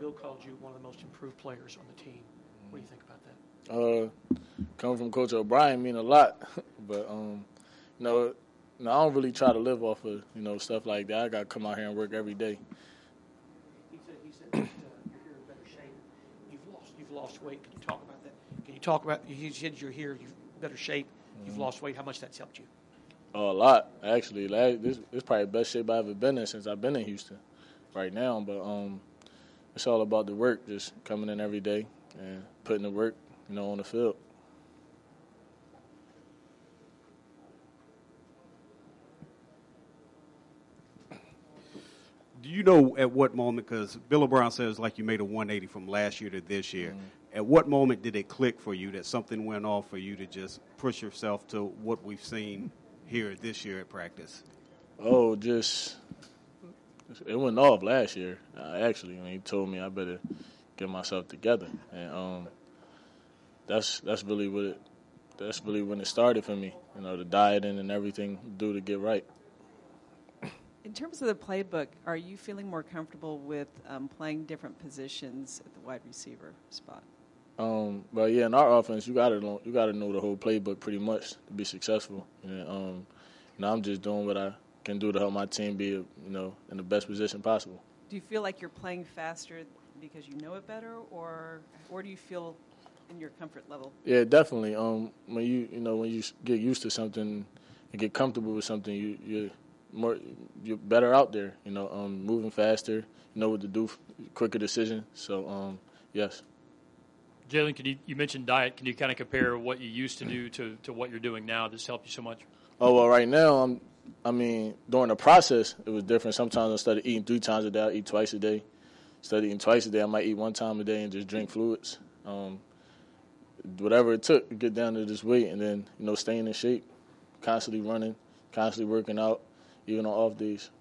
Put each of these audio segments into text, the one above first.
Bill called you one of the most improved players on the team. What do you think about that? Coming from Coach O'Brien mean a lot, but I don't really try to live off of stuff like that. I got to come out here and work every day. He said that you're here in better shape. You've lost weight. Can you talk about that? Can you talk about? You said you're here. You're in better shape. You've lost weight. How much that's helped you? Oh, a lot, actually. This probably the best shape I've ever been in since I've been in Houston right now. But it's all about the work, just coming in every day and putting the work, on the field. Do you know at what moment, because Bill O'Brien says like you made a 180 from last year to this year, at what moment did it click for you that something went off for you to just push yourself to what we've seen here this year at practice? Oh, it went off last year, actually, when he told me I better get myself together. And that's really when it started for me, the dieting and everything do to get right. In terms of the playbook, are you feeling more comfortable with playing different positions at the wide receiver spot? But yeah, in our offense, you gotta know the whole playbook pretty much to be successful. And I'm just doing what I can do to help my team be, in the best position possible. Do you feel like you're playing faster because you know it better, or do you feel in your comfort level? Yeah, definitely. When you get used to something and get comfortable with something, you're better out there. Moving faster, you know what to do, quicker decision. So yes. Jalen, you mentioned diet. Can you kind of compare what you used to do to what you're doing now that's helped you so much? Oh, well, right now, during the process, it was different. Sometimes instead of eating 3 times a day, I eat twice a day. Instead of eating twice a day, I might eat 1 time a day and just drink fluids. Whatever it took to get down to this weight, and then, staying in shape, constantly running, constantly working out, even on off days.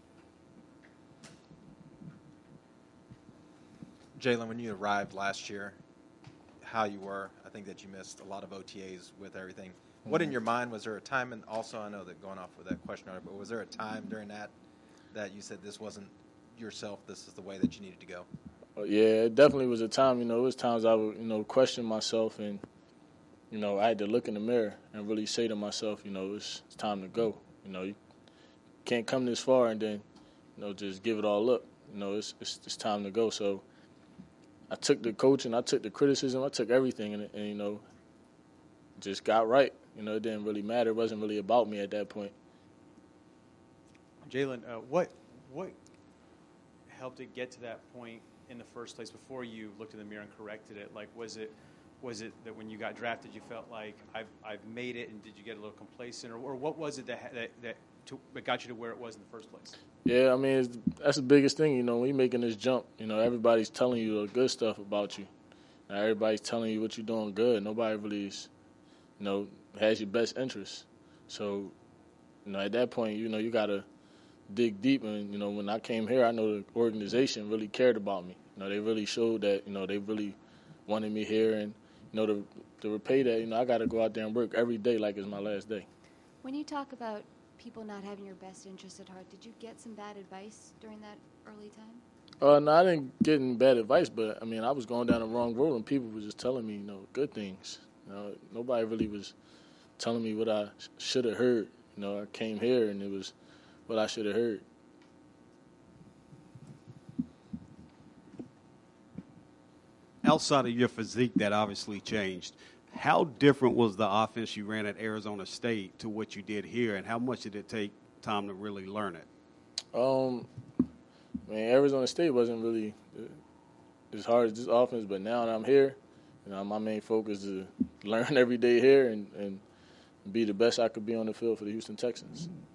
Jalen, when you arrived last year, how you were, I think that you missed a lot of OTAs with everything. What in your mind, was there a time, and also I know that going off with that question, but was there a time during that you said this wasn't yourself, this is the way that you needed to go? Yeah, it definitely was a time. It was times I would, question myself, and, I had to look in the mirror and really say to myself, it's time to go. You can't come this far and then, just give it all up. It's time to go. So I took the coaching, I took the criticism, I took everything, and just got right. It didn't really matter. It wasn't really about me at that point. Jalen, what helped it get to that point in the first place before you looked in the mirror and corrected it? Like, was it that when you got drafted you felt like I've made it, and did you get a little complacent, or what was it that got you to where it was in the first place? Yeah, that's the biggest thing. When you're making this jump, everybody's telling you the good stuff about you. Now, everybody's telling you what you're doing good. Nobody really is, has your best interests. So, at that point, you got to dig deep. And, when I came here, I know the organization really cared about me. They really showed that, they really wanted me here. And, to repay that, I got to go out there and work every day like it's my last day. When you talk about people not having your best interest at heart, did you get some bad advice during that early time? No, I didn't get any bad advice, but, I was going down the wrong road, and people were just telling me, good things. Nobody really was telling me what I should have heard. I came here, and it was what I should have heard. Outside of your physique, that obviously changed. How different was the offense you ran at Arizona State to what you did here, and how much did it take time to really learn it? Arizona State wasn't really as hard as this offense, but now that I'm here, my main focus is to learn every day here and be the best I could be on the field for the Houston Texans.